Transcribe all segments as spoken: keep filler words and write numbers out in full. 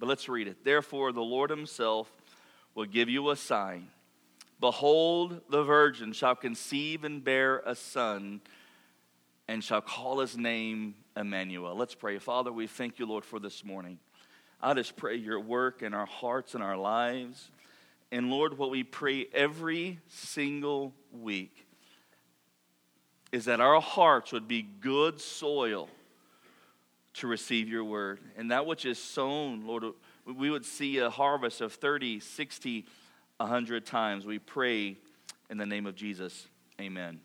But let's read it. Therefore, the Lord himself will give you a sign. Behold, the virgin shall conceive and bear a son, and shall call his name Emmanuel. Let's pray. Father, we thank you, Lord, for this morning. I just pray your work in our hearts and our lives. And Lord, what we pray every single week is that our hearts would be good soil to receive your word. And that which is sown, Lord, we would see a harvest of thirty, sixty, one hundred times. We pray in the name of Jesus. Amen.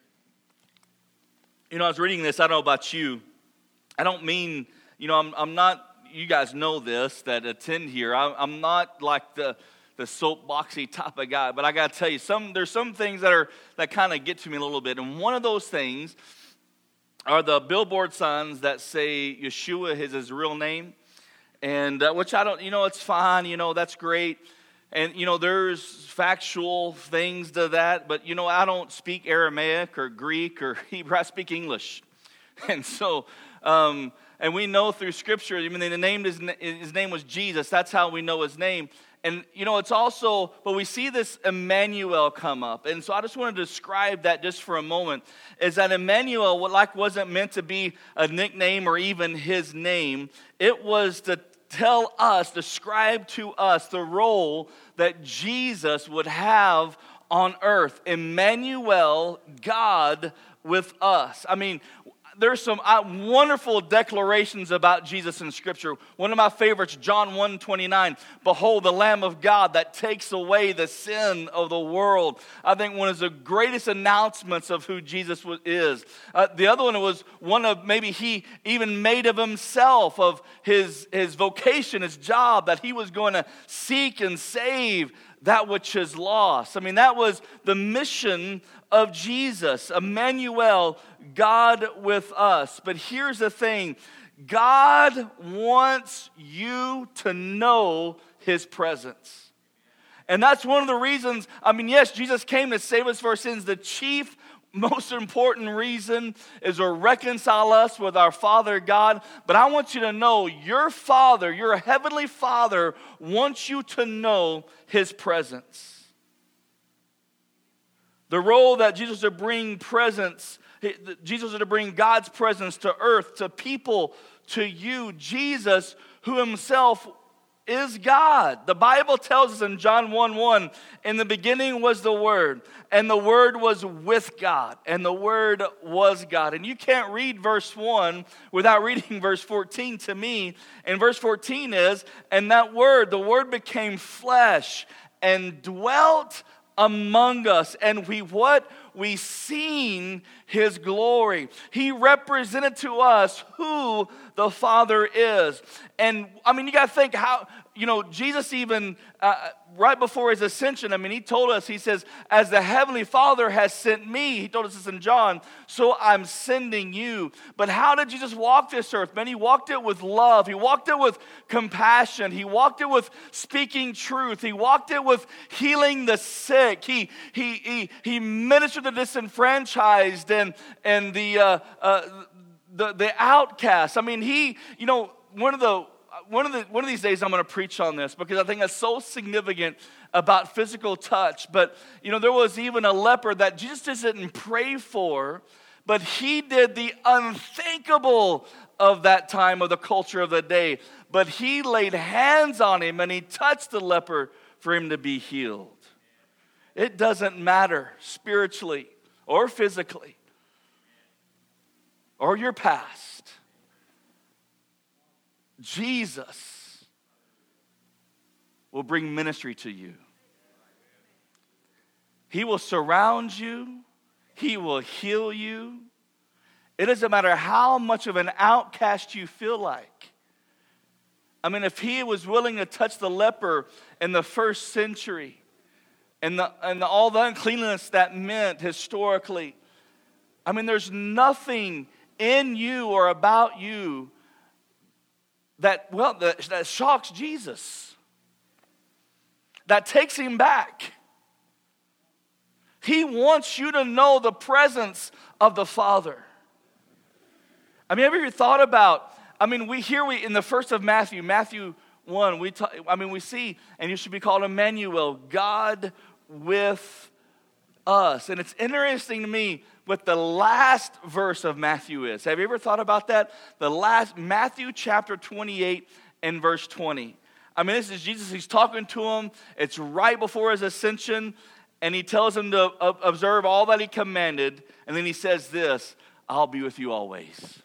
You know, I was reading this. I don't know about you. I don't mean, you know, I'm, I'm not, you guys know this that attend here. I, I'm not like the, the soapboxy type of guy. But I got to tell you, some there's some things that are that kind of get to me a little bit. And one of those things are the billboard signs that say Yeshua is his real name. And uh, which I don't, you know, it's fine. You know, that's great. And, you know, there's factual things to that, but, you know, I don't speak Aramaic or Greek or Hebrew. I speak English. And so, um, and we know through Scripture, I mean, the name, his, his name was Jesus. That's how we know his name. And, you know, it's also, but we see this Emmanuel come up. And so I just want to describe that just for a moment, is that Emmanuel, like, wasn't meant to be a nickname or even his name. It was to tell us, describe to us the role that Jesus would have on earth. Emmanuel, God with us. I mean, there's some uh, wonderful declarations about Jesus in Scripture. One of my favorites, John one twenty-nine. Behold, the Lamb of God that takes away the sin of the world. I think one of the greatest announcements of who Jesus is. Uh, the other one was one of maybe he even made of himself, of his, his vocation, his job, that he was going to seek and save that which is lost. I mean, that was the mission of Jesus, Emmanuel, God with us. But here's the thing, God wants you to know his presence. And that's one of the reasons, I mean, yes, Jesus came to save us for our sins. The chief, most important reason is to reconcile us with our Father God. But I want you to know your Father, your heavenly Father, wants you to know his presence. The role that Jesus was to bring presence, Jesus was to bring God's presence to earth, to people, to you. Jesus, who himself is God. The Bible tells us in John one one, in the beginning was the Word, and the Word was with God, and the Word was God. And you can't read verse one without reading verse fourteen to me. And verse fourteen is, and that Word, the Word became flesh and dwelt among us, and we what? We seen his glory. He represented to us who the Father is. And I mean, you got to think how, you know, Jesus even, uh, right before his ascension, I mean, he told us, he says, as the Heavenly Father has sent me, he told us this in John, so I'm sending you. But how did Jesus walk this earth? Man, he walked it with love. He walked it with compassion. He walked it with speaking truth. He walked it with healing the sick. He he he he ministered to the disenfranchised and and the uh, uh, the the outcasts. I mean, he, you know, one of the One of the one of these days I'm going to preach on this because I think it's so significant about physical touch. But you know, there was even a leper that Jesus just didn't pray for, but he did the unthinkable of that time, of the culture of the day. But he laid hands on him and he touched the leper for him to be healed. It doesn't matter spiritually or physically or your past. Jesus will bring ministry to you. He will surround you. He will heal you. It doesn't matter how much of an outcast you feel like. I mean, if he was willing to touch the leper in the first century and, the, and the, all the uncleanness that meant historically, I mean, there's nothing in you or about you that, well, that, that shocks Jesus, that takes him back. He wants you to know the presence of the Father. I mean, have you ever thought about, I mean, we here we in the first of Matthew, Matthew one, we talk, I mean, we see, and you should be called Emmanuel, God with us. And it's interesting to me what the last verse of Matthew is. Have you ever thought about that? The last, Matthew chapter twenty-eight and verse twenty. I mean, this is Jesus. He's talking to him. It's right before his ascension. And he tells him to observe all that he commanded. And then he says this, I'll be with you always.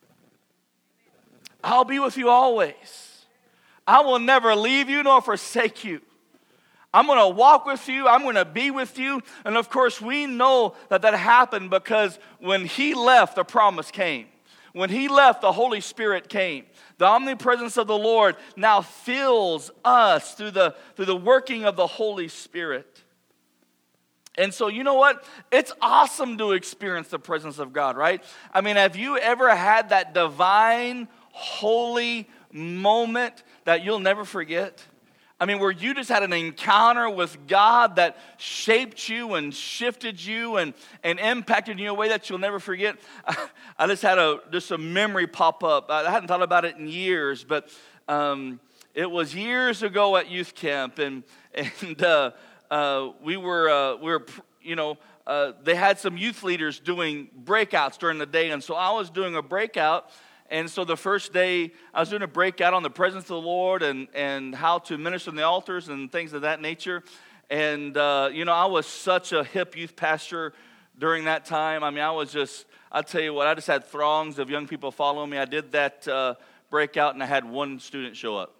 I'll be with you always. I will never leave you nor forsake you. I'm going to walk with you. I'm going to be with you. And of course, we know that that happened because when he left, the promise came. When he left, the Holy Spirit came. The omnipresence of the Lord now fills us through the, through the working of the Holy Spirit. And so, you know what? It's awesome to experience the presence of God, right? I mean, have you ever had that divine, holy moment that you'll never forget? I mean, where you just had an encounter with God that shaped you and shifted you and, and impacted you in a way that you'll never forget. I, I just had a just a memory pop up. I hadn't thought about it in years, but um, it was years ago at youth camp, and and uh, uh, we were uh, we were you know uh, they had some youth leaders doing breakouts during the day, and so I was doing a breakout. And so the first day, I was doing a breakout on the presence of the Lord and, and how to minister in the altars and things of that nature. And, uh, you know, I was such a hip youth pastor during that time. I mean, I was just, I'll tell you what, I just had throngs of young people following me. I did that uh, breakout, and I had one student show up.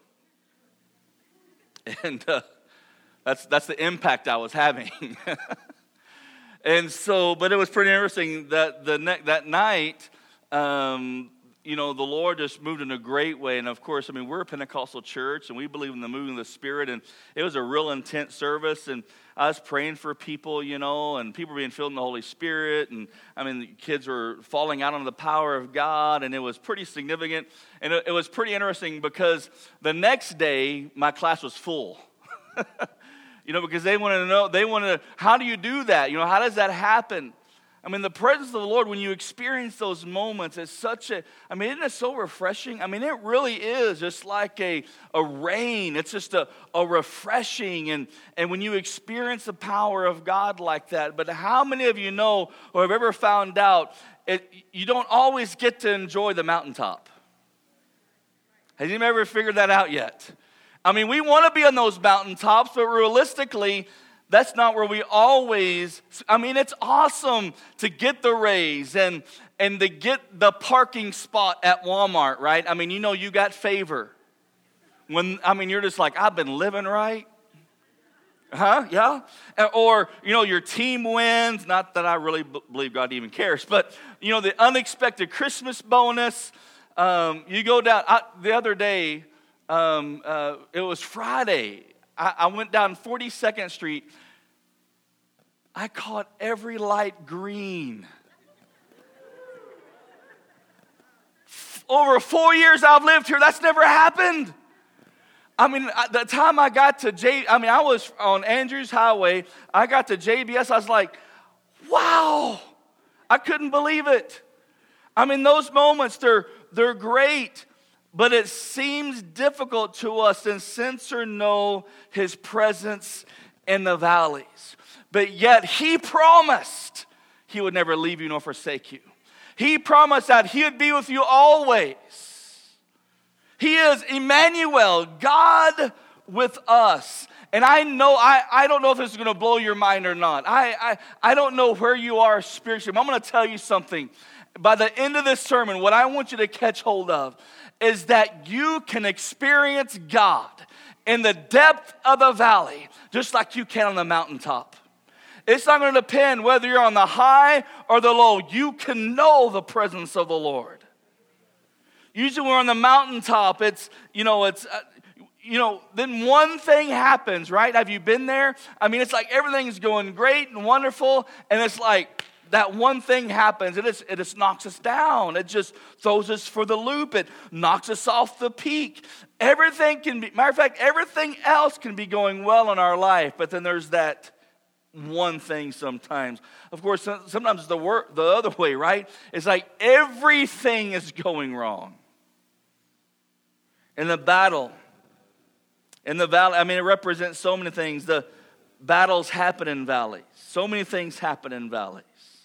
And uh, that's that's the impact I was having. And so, but it was pretty interesting that the ne- that night, um, you know, the Lord just moved in a great way. And of course, I mean, we're a Pentecostal church and we believe in the moving of the Spirit. And it was a real intense service. And I was praying for people, you know, and people were being filled in the Holy Spirit. And I mean, the kids were falling out under the power of God. And it was pretty significant. And it, it was pretty interesting because the next day, my class was full. You know, because they wanted to know, they wanted to, how do you do that? You know, how does that happen? I mean, the presence of the Lord, when you experience those moments, it's such a, I mean, isn't it so refreshing? I mean, it really is just like a, a rain. It's just a, a refreshing. And, and when you experience the power of God like that, but how many of you know or have ever found out it, you don't always get to enjoy the mountaintop? Has anyone ever figured that out yet? I mean, we want to be on those mountaintops, but realistically, that's not where we always, I mean, it's awesome to get the raise and, and to get the parking spot at Walmart, right? I mean, you know you got favor. When, I mean, you're just like, I've been living right. Huh? Yeah? Or, you know, your team wins. Not that I really b- believe God even cares, but, you know, the unexpected Christmas bonus. Um, you go down, I, the other day, um, uh, it was Friday. I went down forty-second Street. I caught every light green. Over four years I've lived here, that's never happened. I mean, the time I got to J, I mean, I was on Andrews Highway. I got to J B S. I was like, wow, I couldn't believe it. I mean, those moments, they're they're great. But it seems difficult to us to sense or know his presence in the valleys. But yet he promised he would never leave you nor forsake you. He promised that he would be with you always. He is Emmanuel, God with us. And I know, I, I don't know if this is going to blow your mind or not. I, I, I don't know where you are spiritually, but I'm going to tell you something. By the end of this sermon, what I want you to catch hold of is that you can experience God in the depth of the valley just like you can on the mountaintop. It's not going to depend whether you're on the high or the low. You can know the presence of the Lord. Usually when we're on the mountaintop, it's, you know, it's, uh, you know, then one thing happens, right? Have you been there? I mean, it's like everything's going great and wonderful, and it's like, that one thing happens, it just, it just knocks us down. It just throws us for the loop. It knocks us off the peak. Everything can be, matter of fact, everything else can be going well in our life, but then there's that one thing sometimes. Of course, sometimes the work, the other way, right? It's like everything is going wrong. In the battle, In the valley, I mean, it represents so many things. The battles happen in valleys. So many things happen in valleys.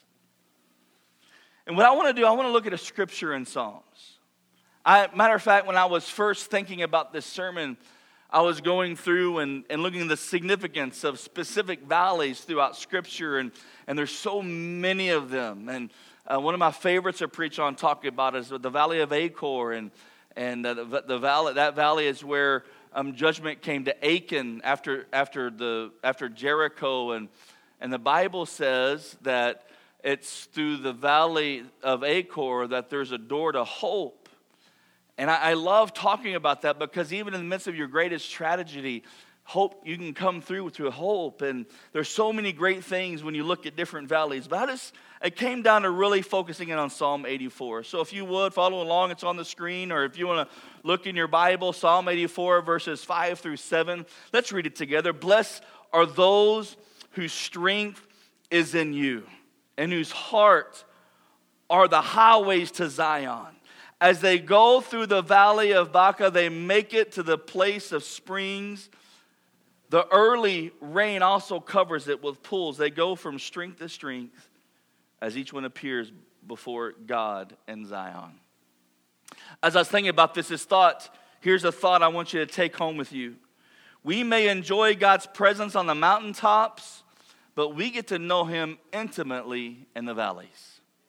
And what I want to do, I want to look at a scripture in Psalms. I, matter of fact, when I was first thinking about this sermon, I was going through and, and looking at the significance of specific valleys throughout Scripture, and, and there's so many of them. And uh, one of my favorites to preach on, talking about, is the Valley of Achor, and and uh, the, the valley. That valley is where um, judgment came to Achan after after the after Jericho, and and the Bible says that it's through the Valley of Achor that there's a door to hope. And I, I love talking about that, because even in the midst of your greatest tragedy, hope, you can come through through hope. And there's so many great things when you look at different valleys. But I just, it came down to really focusing in on Psalm eighty-four. So if you would, follow along, it's on the screen. Or if you want to look in your Bible, Psalm eighty-four, verses five through seven. Let's read it together. Blessed are those whose strength is in you, and whose heart are the highways to Zion. As they go through the valley of Baca, they make it to the place of springs. The early rain also covers it with pools. They go from strength to strength as each one appears before God in Zion. As I was thinking about this, this thought, here's a thought I want you to take home with you. We may enjoy God's presence on the mountaintops, but we get to know Him intimately in the valleys.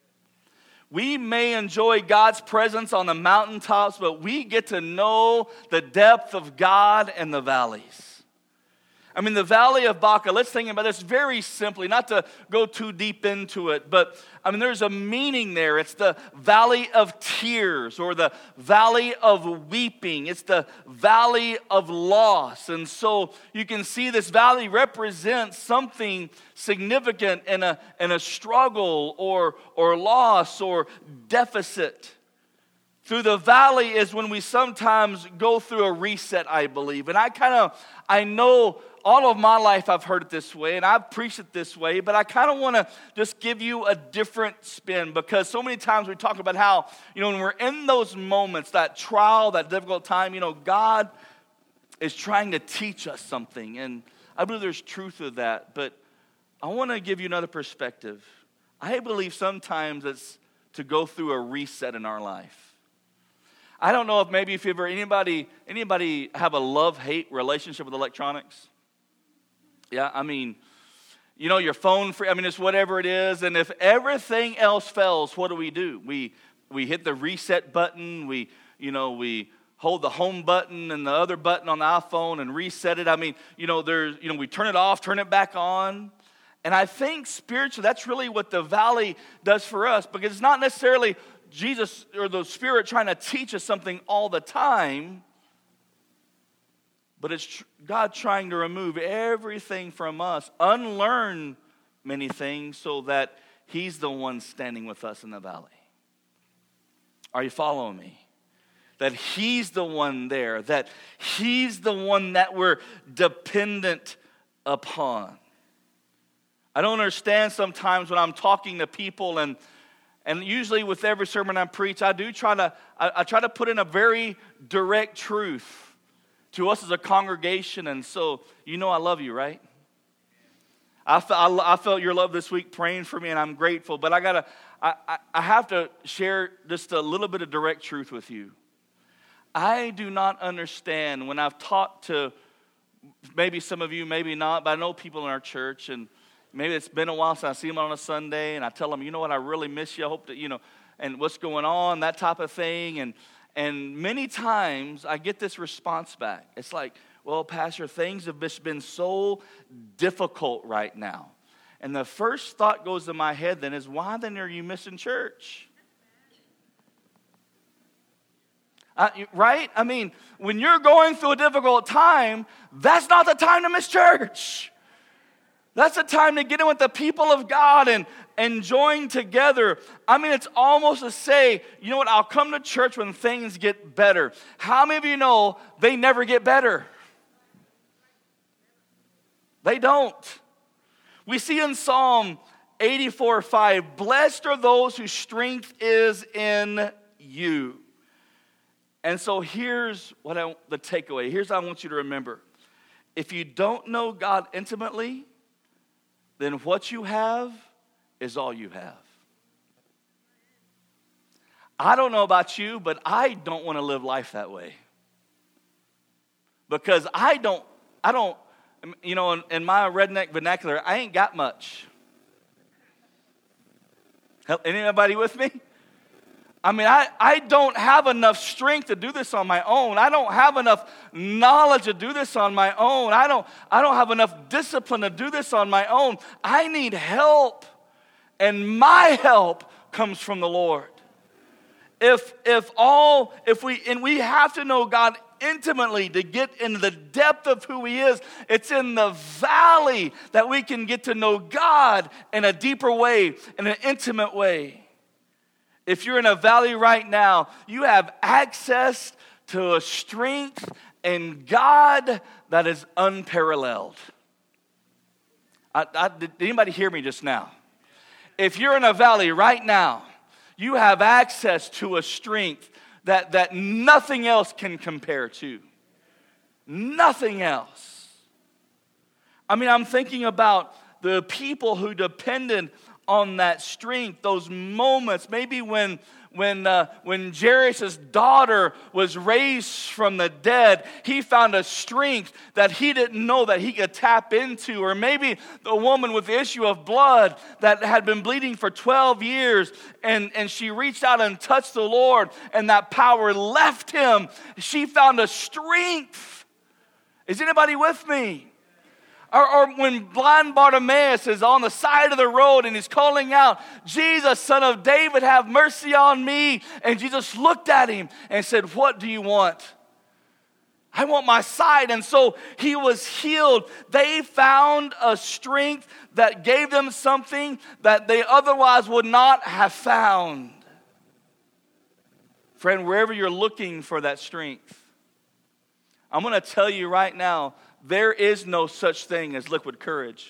We may enjoy God's presence on the mountaintops, but we get to know the depth of God in the valleys. I mean, the Valley of Baca, let's think about this very simply, not to go too deep into it, but I mean, there's a meaning there. It's the Valley of Tears, or the Valley of Weeping. It's the Valley of Loss. And so you can see this valley represents something significant in a, in a struggle or, or loss or deficit. Through the valley is when we sometimes go through a reset, I believe. And I kind of, I know all of my life I've heard it this way, and I've preached it this way, but I kind of want to just give you a different spin, because so many times we talk about how, you know, when we're in those moments, that trial, that difficult time, you know, God is trying to teach us something, and I believe there's truth to that, but I want to give you another perspective. I believe sometimes it's to go through a reset in our life. I don't know if maybe if ever anybody anybody have a love-hate relationship with electronics. Yeah, I mean, you know, your phone, free, I mean, it's whatever it is. And if everything else fails, what do we do? We we hit the reset button. We, you know, we hold the home button and the other button on the iPhone and reset it. I mean, you know, there's, you know, we turn it off, turn it back on. And I think spiritually, that's really what the valley does for us, because it's not necessarily Jesus or the Spirit trying to teach us something all the time, but it's tr- God trying to remove everything from us, unlearn many things so that He's the one standing with us in the valley. Are you following me? That He's the one there, that He's the one that we're dependent upon. I don't understand sometimes when I'm talking to people, and And usually with every sermon I preach, I do try to, I, I try to put in a very direct truth to us as a congregation. And so, you know I love you, right? I, I, I felt your love this week praying for me, and I'm grateful. But I gotta, I, I, I have to share just a little bit of direct truth with you. I do not understand when I've talked to maybe some of you, maybe not, but I know people in our church, and maybe it's been a while since I see them on a Sunday, and I tell them, you know what, I really miss you. I hope that, you know, and what's going on, that type of thing. And and many times I get this response back. It's like, well, Pastor, things have just been so difficult right now. And the first thought goes to my head then is, why then are you missing church? Uh, right? I mean, when you're going through a difficult time, that's not the time to miss church. That's the time to get in with the people of God and enjoying together. I mean, it's almost to say, you know what, I'll come to church when things get better. How many of you know they never get better? They don't. We see in Psalm eighty-four five, blessed are those whose strength is in you. And so here's what I, the takeaway. Here's what I want you to remember. If you don't know God intimately, then what you have is all you have. I don't know about you, but I don't want to live life that way. Because I don't, I don't, you know, in, in my redneck vernacular, I ain't got much. Anybody with me? I mean, I, I don't have enough strength to do this on my own. I don't have enough knowledge to do this on my own. I don't, I don't have enough discipline to do this on my own. I need help. And my help comes from the Lord. If if all, if we, and we have to know God intimately to get into the depth of who He is. It's in the valley that we can get to know God in a deeper way, in an intimate way. If you're in a valley right now, you have access to a strength in God that is unparalleled. I, I, did anybody hear me just now? If you're in a valley right now, you have access to a strength that, that nothing else can compare to. Nothing else. I mean, I'm thinking about the people who depended on that strength, those moments, maybe when when uh, when Jairus' daughter was raised from the dead, he found a strength that he didn't know that he could tap into. Or maybe the woman with the issue of blood that had been bleeding for twelve years, and, and she reached out and touched the Lord, and that power left him. She found a strength. Is anybody with me? Or, or when blind Bartimaeus is on the side of the road and he's calling out, Jesus, Son of David, have mercy on me. And Jesus looked at him and said, what do you want? I want my sight. And so he was healed. They found a strength that gave them something that they otherwise would not have found. Friend, wherever you're looking for that strength, I'm going to tell you right now, there is no such thing as liquid courage.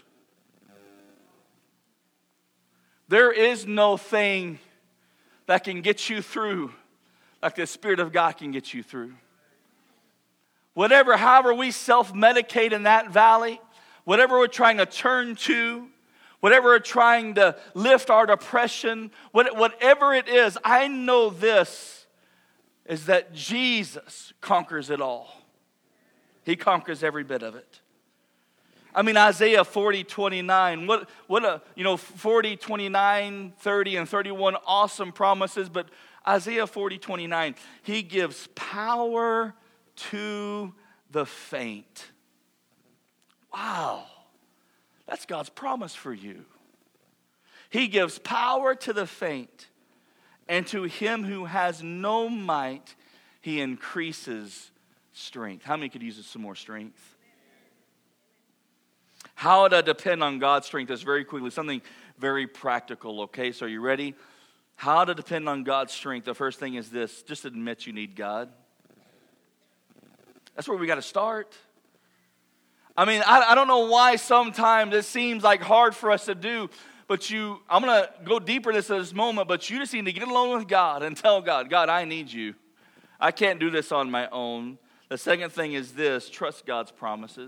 There is no thing that can get you through like the Spirit of God can get you through. Whatever, however we self-medicate in that valley, whatever we're trying to turn to, whatever we're trying to lift our depression, whatever it is, I know this is that Jesus conquers it all. He conquers every bit of it. I mean, Isaiah forty, twenty-nine. What, what a, you know, forty, twenty-nine, thirty, and thirty-one awesome promises. But Isaiah forty, twenty-nine, He gives power to the faint. Wow. That's God's promise for you. He gives power to the faint. And to him who has no might, He increases strength. How many could use some more strength? How to depend on God's strength is very quickly something very practical, okay? So are you ready? How to depend on God's strength. The first thing is this. Just admit you need God. That's where we got to start. I mean, I, I don't know why sometimes it seems like hard for us to do, but you, I'm going to go deeper into this at this moment, but you just need to get alone with God and tell God, God, I need you. I can't do this on my own. The second thing is this, trust God's promises.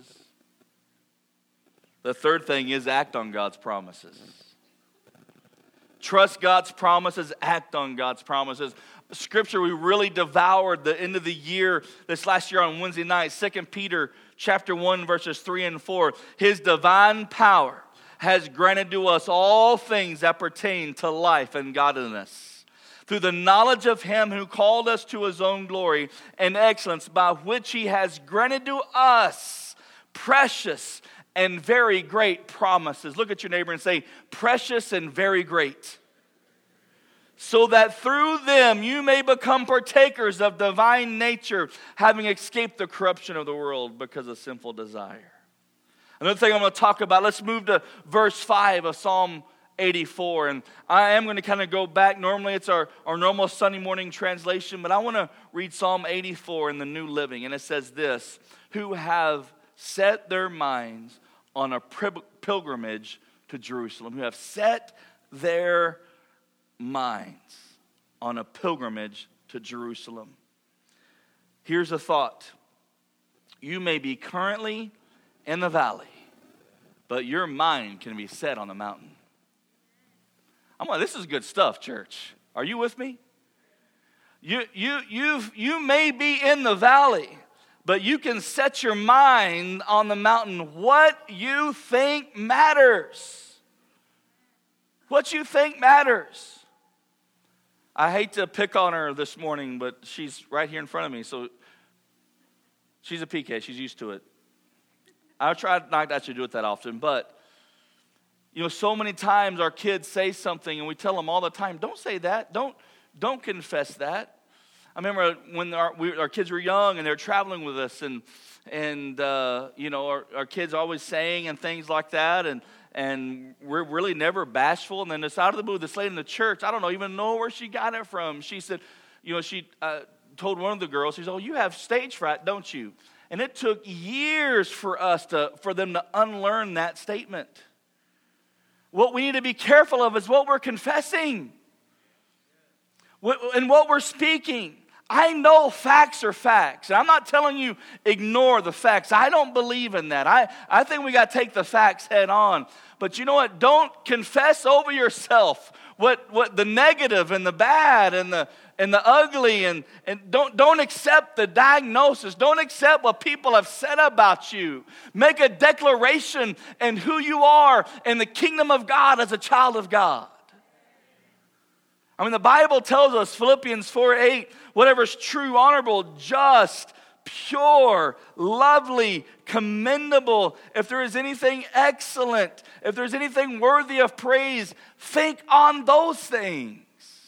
The third thing is act on God's promises. Trust God's promises, act on God's promises. Scripture we really devoured the end of the year, this last year on Wednesday night, Second Peter chapter one, verses three and four. His divine power has granted to us all things that pertain to life and godliness, through the knowledge of Him who called us to His own glory and excellence, by which He has granted to us precious and very great promises. Look at your neighbor and say, precious and very great. So that through them you may become partakers of divine nature, having escaped the corruption of the world because of sinful desire. Another thing I'm going to talk about, let's move to verse five of Psalm eighty-four. And I am going to kind of go back. Normally it's our, our normal Sunday morning translation, but I want to read Psalm eighty-four in the New Living. And it says this, who have set their minds on a pilgrimage to Jerusalem. Who have set their minds on a pilgrimage to Jerusalem. Here's a thought. You may be currently in the valley, but your mind can be set on the mountain. I'm like, this is good stuff, church. Are you with me? You, you, you, you may be in the valley, but you can set your mind on the mountain. What you think matters. What you think matters. I hate to pick on her this morning, but she's right here in front of me, so she's a P K. She's used to it. I try not to actually do it that often, but you know, so many times our kids say something and we tell them all the time, don't say that. Don't, don't confess that. I remember when our, we, our kids were young and they were traveling with us, and, and uh, you know, our, our kids always sang and things like that, and, and we're really never bashful. And then this out of the blue, this lady in the church, I don't know, even know where she got it from. She said, you know, she uh, told one of the girls, she said, oh, you have stage fright, don't you? And it took years for us to, for them to unlearn that statement. What we need to be careful of is what we're confessing and what we're speaking. I know facts are facts. And I'm not telling you ignore the facts. I don't believe in that. I, I think we got to take the facts head on. But you know what? Don't confess over yourself what, what the negative and the bad and the and the ugly, and, and don't, don't accept the diagnosis. Don't accept what people have said about you. Make a declaration in who you are in the kingdom of God as a child of God. I mean, the Bible tells us, Philippians four eight, whatever is true, honorable, just, pure, lovely, commendable, if there is anything excellent, if there's anything worthy of praise, think on those things.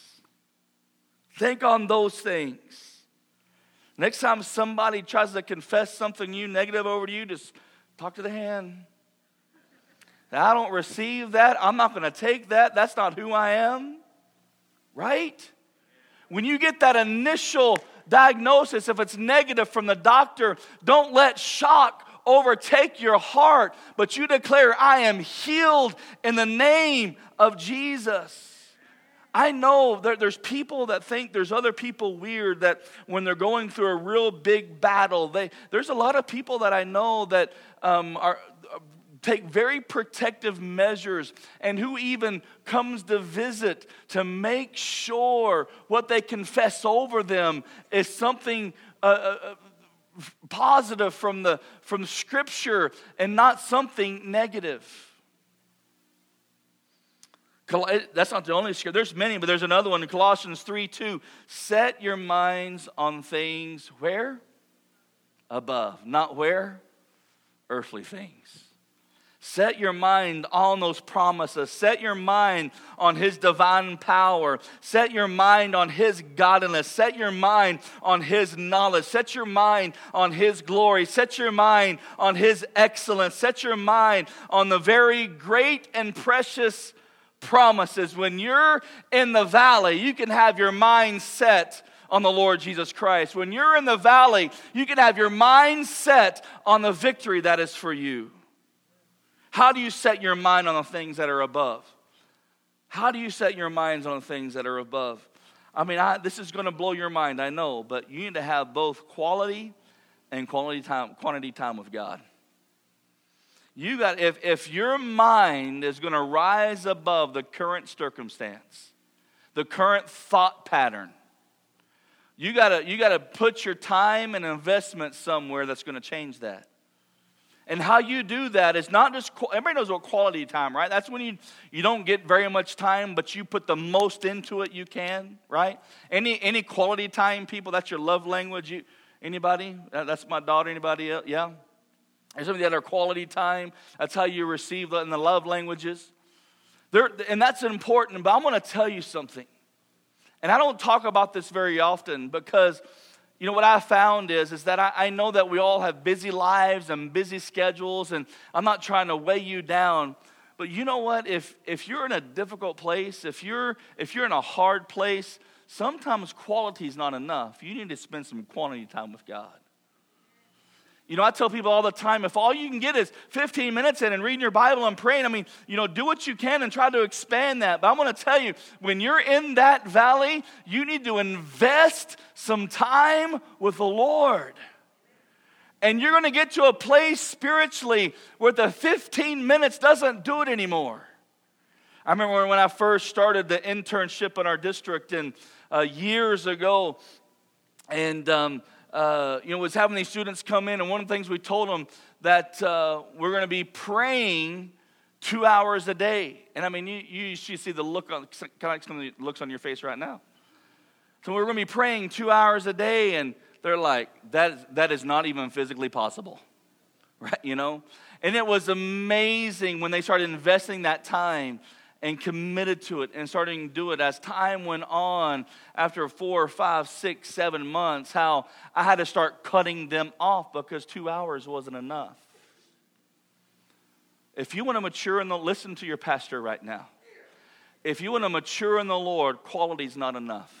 Think on those things. Next time somebody tries to confess something you negative over to you, just talk to the hand. I don't receive that. I'm not going to take that. That's not who I am. Right? When you get that initial diagnosis, if it's negative from the doctor, don't let shock overtake your heart, but you declare, I am healed in the name of Jesus. I know that there's people that think there's other people weird, that when they're going through a real big battle, they there's a lot of people that I know that um, are take very protective measures, and who even comes to visit to make sure what they confess over them is something uh, uh, positive from the from Scripture and not something negative. That's not the only scripture. There's many, but there's another one in Colossians three two. Set your minds on things where? Above. Not where? Earthly things. Set your mind on those promises. Set your mind on His divine power. Set your mind on His godliness. Set your mind on His knowledge. Set your mind on His glory. Set your mind on His excellence. Set your mind on the very great and precious promises. When you're in the valley, you can have your mind set on the Lord Jesus Christ. When you're in the valley, you can have your mind set on the victory that is for you. How do you set your mind on the things that are above? How do you set your minds on the things that are above? I mean, I, this is going to blow your mind, I know, but you need to have both quality and quality time, quantity time with God. You got if if your mind is going to rise above the current circumstance, the current thought pattern, you got to you got to put your time and investment somewhere that's going to change that. And how you do that is not just, everybody knows what quality time, right? That's when you, you don't get very much time, but you put the most into it you can, right? Any any quality time, people, that's your love language. You, anybody? That's my daughter, anybody else? Yeah? There's some of the other quality time. That's how you receive in the love languages. There, and that's important, but I'm going to tell you something. And I don't talk about this very often because, you know, what I found is, is that I, I know that we all have busy lives and busy schedules, and I'm not trying to weigh you down. But you know what? If if you're in a difficult place, if you're if you're in a hard place, sometimes quality is not enough. You need to spend some quantity time with God. You know, I tell people all the time, if all you can get is fifteen minutes in and reading your Bible and praying, I mean, you know, do what you can and try to expand that. But I want to tell you, when you're in that valley, you need to invest some time with the Lord. And you're going to get to a place spiritually where the fifteen minutes doesn't do it anymore. I remember when I first started the internship in our district and uh, years ago, and um, uh, you know, was having these students come in, and one of the things we told them that uh, we're going to be praying two hours a day. And I mean, you you should see the look on kind of some of the looks on your face right now. So we're going to be praying two hours a day, and they're like, that that is not even physically possible, right? You know, and it was amazing when they started investing that time and committed to it and starting to do it as time went on after four, five, six, seven months, how I had to start cutting them off because two hours wasn't enough. If you want to mature in the, listen to your pastor right now. If you want to mature in the Lord, quality is not enough.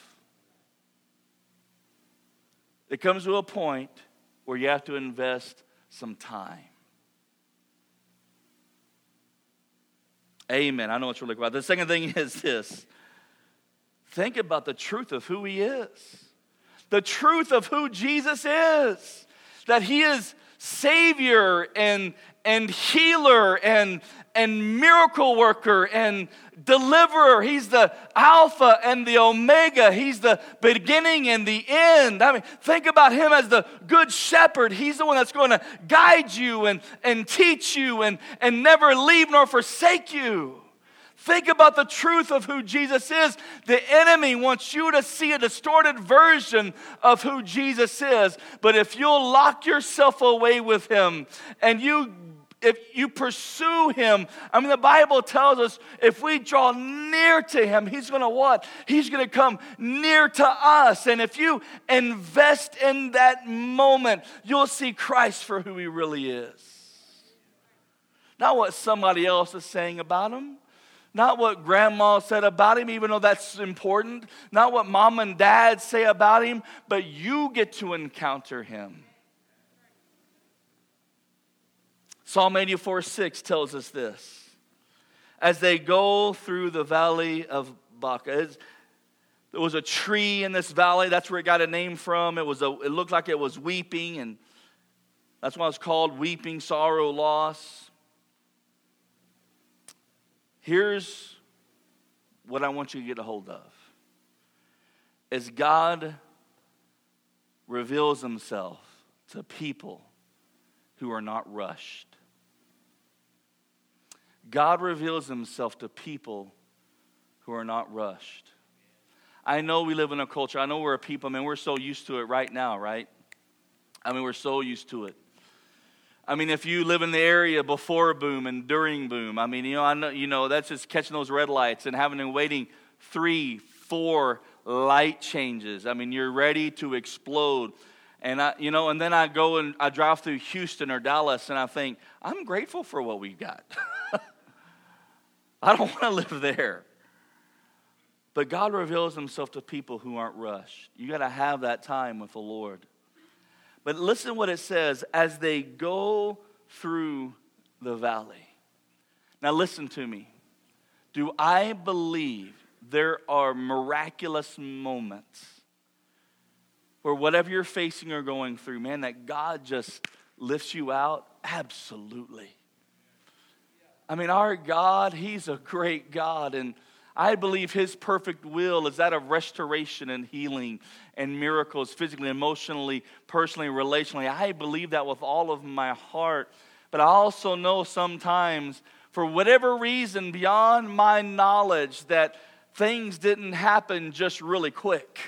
It comes to a point where you have to invest some time. Amen. I know it's really quiet. The second thing is this. Think about the truth of who He is. The truth of who Jesus is. That He is Savior and, and healer and, and miracle worker and deliverer. He's the Alpha and the Omega. He's the beginning and the end. I mean, think about Him as the good shepherd. He's the one that's going to guide you and, and teach you and, and never leave nor forsake you. Think about the truth of who Jesus is. The enemy wants you to see a distorted version of who Jesus is. But if you'll lock yourself away with Him and you if you pursue Him, I mean, the Bible tells us if we draw near to Him, He's going to what? He's going to come near to us. And if you invest in that moment, you'll see Christ for who He really is. Not what somebody else is saying about Him. Not what grandma said about Him, even though that's important. Not what mom and dad say about Him, but you get to encounter Him. Psalm eighty-four six tells us this. As they go through the valley of Baca. There was a tree in this valley. That's where it got a name from. It was a, it looked like it was weeping, and that's why it's called weeping, sorrow, loss. Here's what I want you to get a hold of. As God reveals Himself to people who are not rushed. God reveals Himself to people who are not rushed. I know we live in a culture. I know we're a people. I mean, we're so used to it right now, right? I mean, we're so used to it. I mean, if you live in the area before boom and during boom, I mean, you know, I know, you know, that's just catching those red lights and having and waiting three, four light changes. I mean, you're ready to explode. And I, you know, and then I go and I drive through Houston or Dallas, and I think I'm grateful for what we've got. I don't want to live there. But God reveals Himself to people who aren't rushed. You got to have that time with the Lord. But listen what it says, as they go through the valley. Now listen to me. Do I believe there are miraculous moments where whatever you're facing or going through, man, that God just lifts you out? Absolutely. I mean, our God, He's a great God, and I believe His perfect will is that of restoration and healing and miracles, physically, emotionally, personally, relationally. I believe that with all of my heart. But I also know sometimes, for whatever reason beyond my knowledge, that things didn't happen just really quick.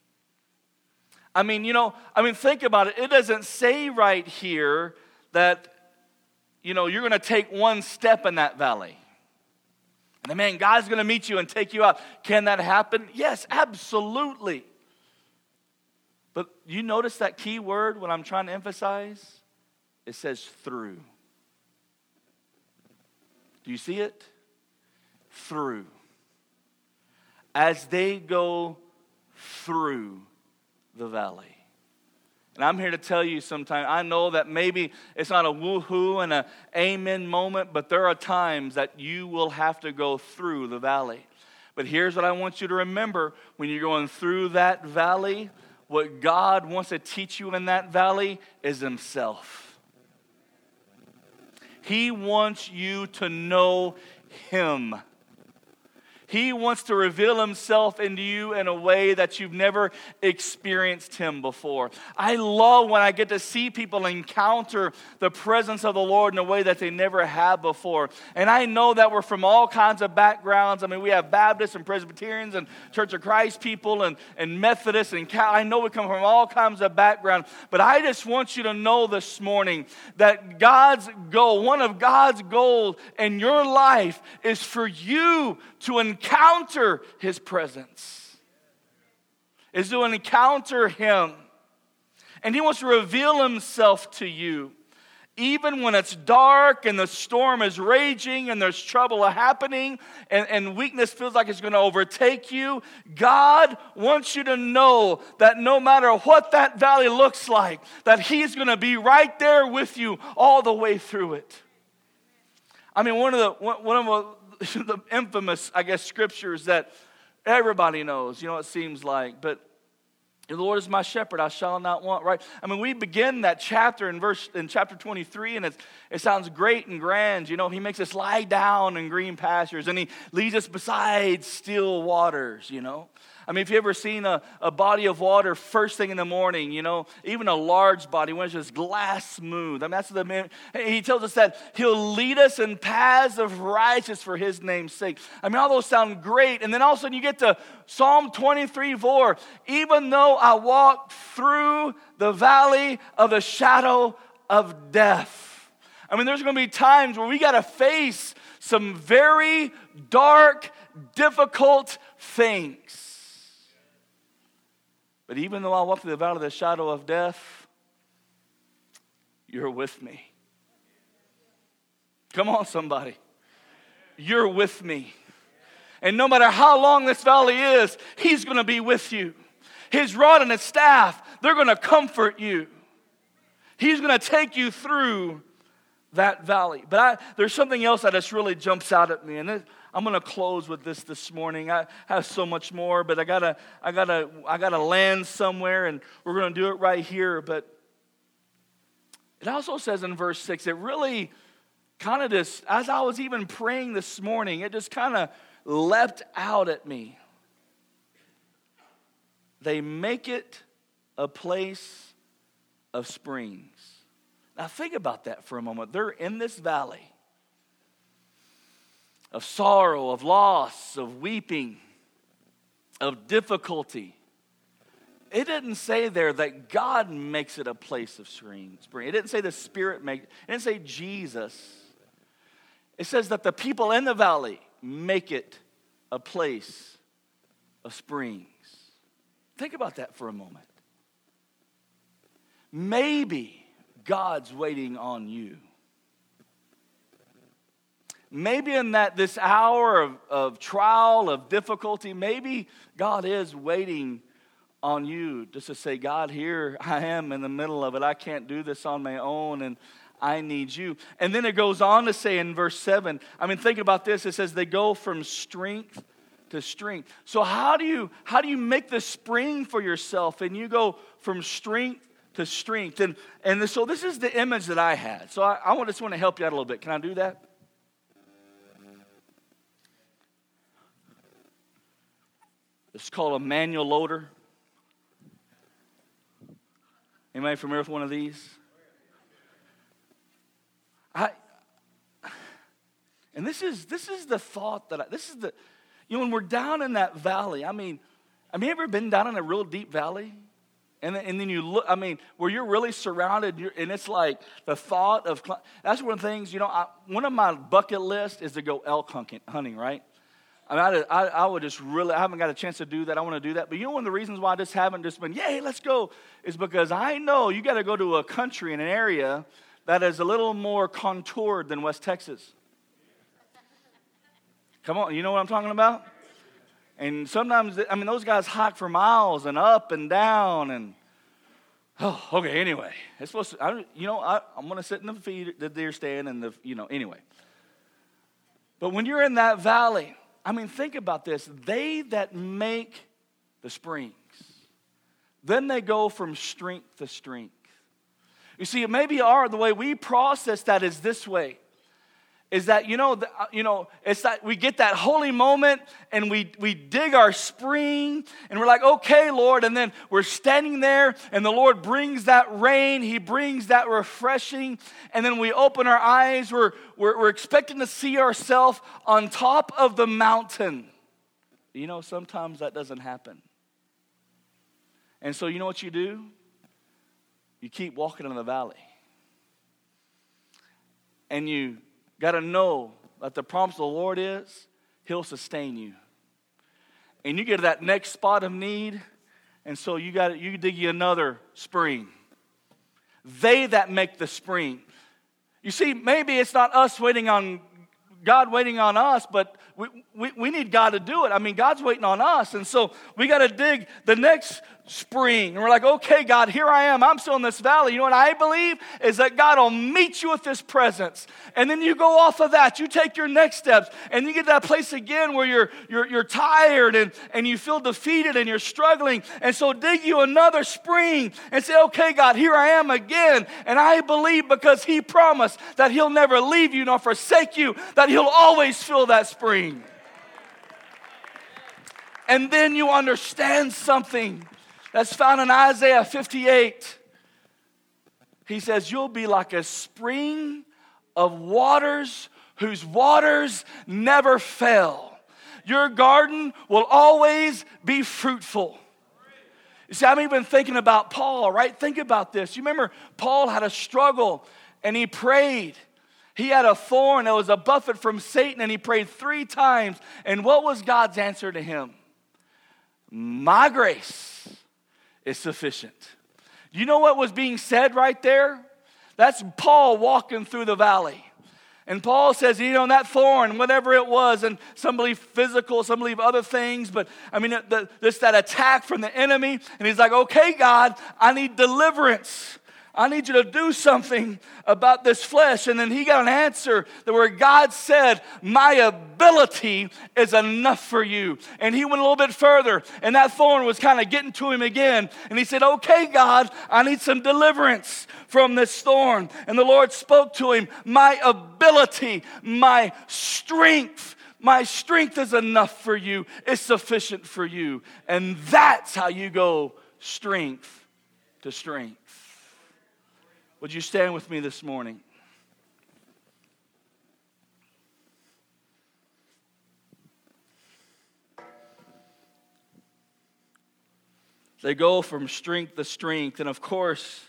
I mean, you know, I mean, think about it. It doesn't say right here that, you know, you're going to take one step in that valley. And man, God's going to meet you and take you out. Can that happen? Yes, absolutely. But you notice that key word, what I'm trying to emphasize? It says through. Do you see it? Through. As they go through the valley. And I'm here to tell you sometime, I know that maybe it's not a woohoo and a amen moment, but there are times that you will have to go through the valley. But here's what I want you to remember. When you're going through that valley, what God wants to teach you in that valley is Himself. He wants you to know Him. He wants to reveal Himself into you in a way that you've never experienced Him before. I love when I get to see people encounter the presence of the Lord in a way that they never have before. And I know that we're from all kinds of backgrounds. I mean, we have Baptists and Presbyterians and Church of Christ people and, and Methodists. and Cal- I know we come from all kinds of backgrounds. But I just want you to know this morning that God's goal, one of God's goals in your life is for you to encounter encounter His presence, is to encounter Him. And He wants to reveal Himself to you. Even when it's dark and the storm is raging and there's trouble happening and, and weakness feels like it's going to overtake you, God wants you to know that no matter what that valley looks like, that He's going to be right there with you all the way through it. I mean, one of the one of the the infamous, I guess, scriptures that everybody knows, you know, it seems like, but the Lord is my shepherd, I shall not want, right? I mean, we begin that chapter in verse in chapter twenty-three, and it's, it sounds great and grand. You know, He makes us lie down in green pastures, and He leads us beside still waters, you know. I mean, if you've ever seen a, a body of water first thing in the morning, you know, even a large body when it's just glass smooth. I mean, that's the, He tells us that He'll lead us in paths of righteousness for His name's sake. I mean, all those sound great. And then all of a sudden you get to Psalm twenty-three four. Even though I walk through the valley of the shadow of death. I mean, there's going to be times where we got to face some very dark, difficult things. But even though I walk through the valley of the shadow of death, You're with me. Come on, somebody. You're with me. And no matter how long this valley is, He's going to be with you. His rod and His staff, they're going to comfort you. He's going to take you through that valley. But I, there's something else that just really jumps out at me, and it, I'm going to close with this this morning. I have so much more, but I gotta, I gotta, I gotta land somewhere, and we're going to do it right here. But it also says in verse six, it really kind of just, as I was even praying this morning, it just kind of leapt out at me. They make it a place of springs. Now think about that for a moment. They're in this valley of sorrow, of loss, of weeping, of difficulty. It didn't say there that God makes it a place of springs. It didn't say the Spirit makes it. It didn't say Jesus. It says that the people in the valley make it a place of springs. Think about that for a moment. Maybe God's waiting on you. Maybe in that this hour of, of trial, of difficulty, maybe God is waiting on you just to say, God, here I am in the middle of it. I can't do this on my own, and I need you. And then it goes on to say in verse seven, I mean, think about this. It says they go from strength to strength. So how do you how do you make the spring for yourself? And you go from strength to strength. And, and so this is the image that I had. So I, I just want to help you out a little bit. Can I do that? It's called a manual loader. Anybody familiar with one of these? I and this is this is the thought that I, this is the you know when we're down in that valley. I mean, have you ever been down in a real deep valley? And then, and then you look, I mean, where you're really surrounded, you're, and it's like the thought of, that's one of the things, you know, I, one of my bucket lists is to go elk hunting, hunting right? I mean, I, I, I would just really, I haven't got a chance to do that. I want to do that. But you know one of the reasons why I just haven't just been, yay, let's go, is because I know you got to go to a country, in an area that is a little more contoured than West Texas. Come on, you know what I'm talking about? And sometimes, I mean, those guys hike for miles and up and down. And Oh, okay, anyway. It's supposed to, I, you know, I, I'm going to sit in the, feed, the deer stand and the, you know, anyway. But when you're in that valley, I mean, think about this. They that make the springs, then they go from strength to strength. You see, maybe our, the way we process that is this way. Is that, you know, the, you know, it's that we get that holy moment and we, we dig our spring and we're like, okay, Lord. And then we're standing there and the Lord brings that rain. He brings that refreshing. And then we open our eyes. We're, we're, we're expecting to see ourselves on top of the mountain. You know, sometimes that doesn't happen. And so you know what you do? You keep walking in the valley. And you got to know that the promise of the Lord is He'll sustain you. And you get to that next spot of need, and so you got you dig you another spring. They that make the spring. You see, maybe it's not us waiting on God waiting on us, but we, we, we need God to do it. I mean, God's waiting on us, and so we got to dig the next spring. And we're like, okay, God, here I am. I'm still in this valley. You know what I believe is that God will meet you with His presence. And then you go off of that. You take your next steps. And you get to that place again where you're, you're, you're tired and, and you feel defeated and you're struggling. And so dig you another spring and say, okay, God, here I am again. And I believe because He promised that He'll never leave you nor forsake you, that He'll always fill that spring. And then you understand something that's found in Isaiah fifty-eight. He says, you'll be like a spring of waters whose waters never fail. Your garden will always be fruitful. You see, I'm even thinking about Paul, right? Think about this. You remember Paul had a struggle and he prayed. He had a thorn that was a buffet from Satan and he prayed three times. And what was God's answer to him? My grace is sufficient. You know what was being said right there? That's Paul walking through the valley. And Paul says, you know, that thorn, whatever it was, and some believe physical, some believe other things, but I mean, the, this that attack from the enemy, and he's like, okay, God, I need deliverance. I need you to do something about this flesh. And then he got an answer that where God said, my ability is enough for you. And he went a little bit further. And that thorn was kind of getting to him again. And he said, okay, God, I need some deliverance from this thorn. And the Lord spoke to him, my ability, my strength. My strength is enough for you. It's sufficient for you. And that's how you go strength to strength. Would you stand with me this morning? They go from strength to strength. And of course,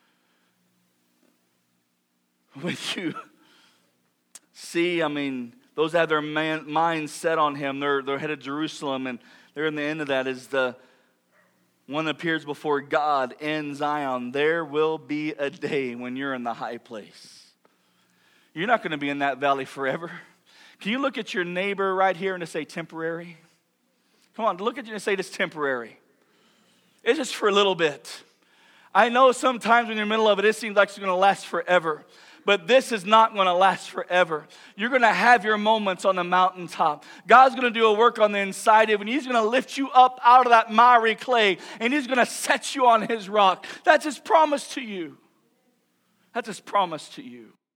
when you see, I mean, those that have their man, minds set on Him, they're, they're headed to Jerusalem, and they're in the end of that is the one that appears before God in Zion. There will be a day when you're in the high place. You're not going to be in that valley forever. Can you look at your neighbor right here and just say temporary? Come on, look at you and say this temporary. It's just for a little bit. I know sometimes when you're in the middle of it, it seems like it's going to last forever. But this is not going to last forever. You're going to have your moments on the mountaintop. God's going to do a work on the inside of you, and He's going to lift you up out of that miry clay, and He's going to set you on His rock. That's His promise to you. That's His promise to you.